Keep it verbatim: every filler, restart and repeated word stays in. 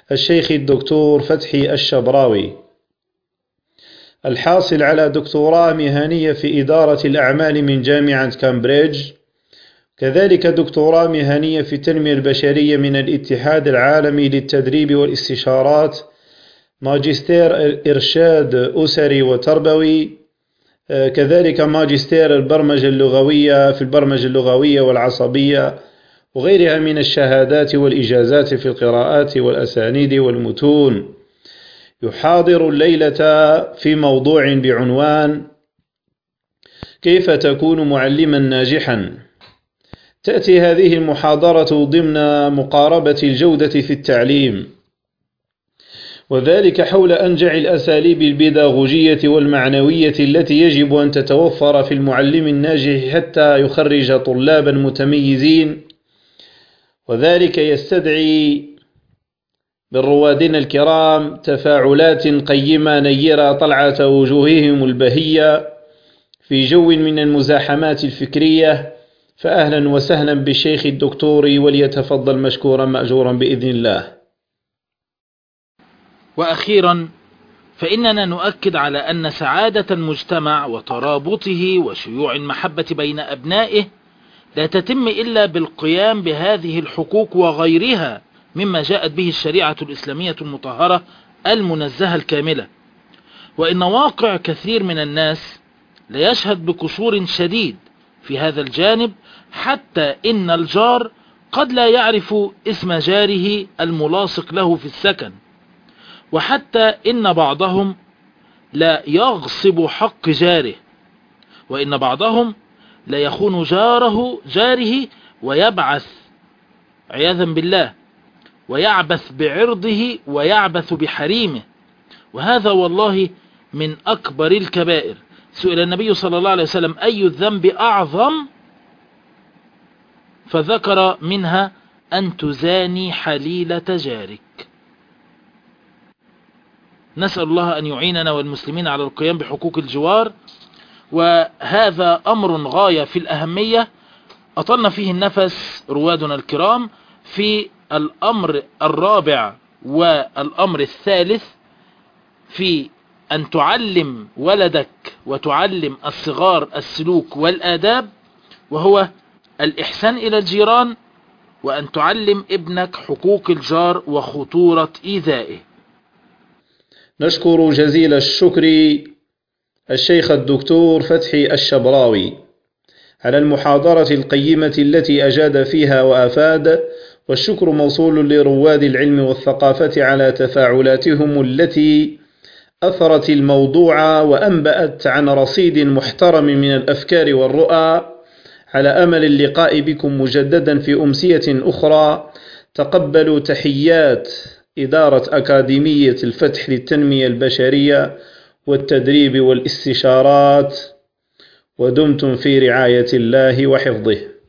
الشيخ الدكتور فتحي الشبراوي، الحاصل على دكتوراه مهنية في إدارة الأعمال من جامعة كامبريدج، كذلك دكتوراه مهنية في التنمية البشرية من الاتحاد العالمي للتدريب والاستشارات، ماجستير إرشاد أسري وتربوي، كذلك ماجستير البرمجة اللغوية في البرمجة اللغوية والعصبية، وغيرها من الشهادات والإجازات في القراءات والأسانيد والمتون. يحاضر الليلة في موضوع بعنوان: كيف تكون معلما ناجحا؟ تأتي هذه المحاضرة ضمن مقاربة الجودة في التعليم، وذلك حول أنجع الأساليب البيداغوجية والمعنوية التي يجب أن تتوفر في المعلم الناجح حتى يخرج طلابا متميزين، وذلك يستدعي من روادنا الكرام تفاعلات قيمة نيرة طلعة وجوههم البهية في جو من المزاحمات الفكرية. فأهلا وسهلا بالشيخ الدكتور، وليتفضل مشكورا مأجورا بإذن الله. وأخيرا، فإننا نؤكد على أن سعادة المجتمع وترابطه وشيوع المحبة بين أبنائه لا تتم إلا بالقيام بهذه الحقوق وغيرها مما جاءت به الشريعة الإسلامية المطهرة المنزهة الكاملة. وإن واقع كثير من الناس ليشهد بقصور شديد في هذا الجانب، حتى إن الجار قد لا يعرف اسم جاره الملاصق له في السكن، وحتى إن بعضهم لا يغصب حق جاره، وإن بعضهم لا يخون جاره جاره ويبعث عياذا بالله ويعبث بعرضه ويعبث بحريمه، وهذا والله من أكبر الكبائر. سئل النبي صلى الله عليه وسلم: أي الذنب أعظم؟ فذكر منها أن تزاني حليلة جارك. نسأل الله أن يعيننا والمسلمين على القيام بحقوق الجوار، وهذا أمر غاية في الأهمية. أطلنا فيه النفس روادنا الكرام في الأمر الرابع والأمر الثالث في أن تعلم ولدك وتعلم الصغار السلوك والآداب، وهو الإحسان إلى الجيران، وأن تعلم ابنك حقوق الجار وخطورة إيذائه. نشكر جزيل الشكر الشيخ الدكتور فتحي الشبراوي على المحاضرة القيمة التي أجاد فيها وأفاد، والشكر موصول لرواد العلم والثقافة على تفاعلاتهم التي أثرت الموضوع وأنبأت عن رصيد محترم من الأفكار والرؤى. على أمل اللقاء بكم مجددا في أمسية أخرى. تقبلوا تحيات إدارة أكاديمية الفتح للتنمية البشرية والتدريب والاستشارات، ودمتم في رعاية الله وحفظه.